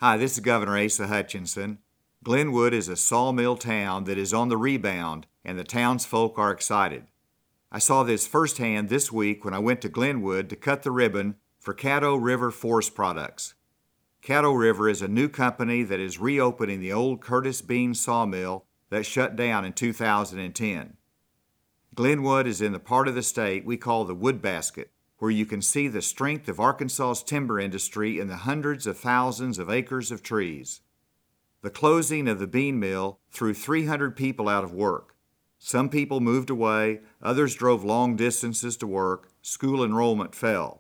Hi, this is Governor Asa Hutchinson. Glenwood is a sawmill town that is on the rebound, and the townsfolk are excited. I saw this firsthand this week when I went to Glenwood to cut the ribbon for Caddo River Forest Products. Caddo River is a new company that is reopening the old Curtis Bean sawmill that shut down in 2010. Glenwood is in the part of the state we call the Wood Basket, where you can see the strength of Arkansas's timber industry in the hundreds of thousands of acres of trees. The closing of the bean mill threw 300 people out of work. Some people moved away, others drove long distances to work, school enrollment fell.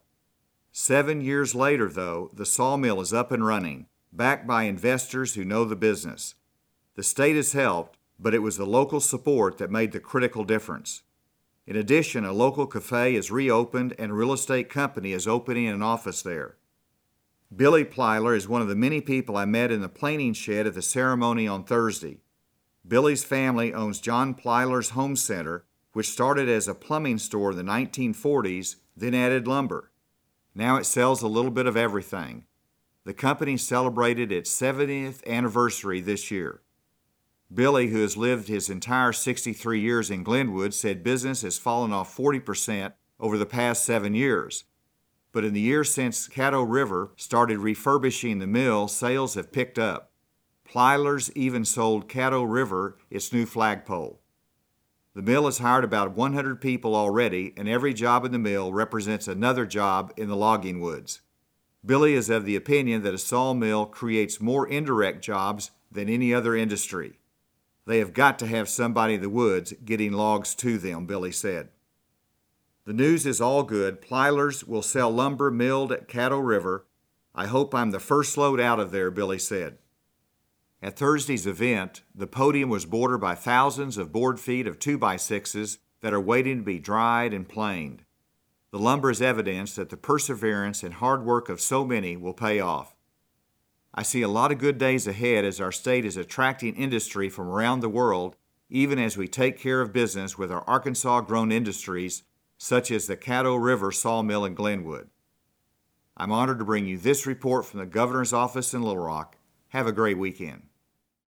7 years later, though, the sawmill is up and running, backed by investors who know the business. The state has helped, but it was the local support that made the critical difference. In addition, a local cafe is reopened and a real estate company is opening an office there. Billy Plyler is one of the many people I met in the planing shed at the ceremony on Thursday. Billy's family owns John Plyler's Home Center, which started as a plumbing store in the 1940s, then added lumber. Now it sells a little bit of everything. The company celebrated its 70th anniversary this year. Billy, who has lived his entire 63 years in Glenwood, said business has fallen off 40% over the past 7 years. But in the years since Caddo River started refurbishing the mill, sales have picked up. Plyler's even sold Caddo River its new flagpole. The mill has hired about 100 people already, and every job in the mill represents another job in the logging woods. Billy is of the opinion that a sawmill creates more indirect jobs than any other industry. They have got to have somebody in the woods getting logs to them, Billy said. The news is all good. Plyler's will sell lumber milled at Caddo River. I hope I'm the first load out of there, Billy said. At Thursday's event, the podium was bordered by thousands of board feet of 2x6s that are waiting to be dried and planed. The lumber is evidence that the perseverance and hard work of so many will pay off. I see a lot of good days ahead as our state is attracting industry from around the world, even as we take care of business with our Arkansas-grown industries, such as the Caddo River Sawmill in Glenwood. I'm honored to bring you this report from the Governor's office in Little Rock. Have a great weekend.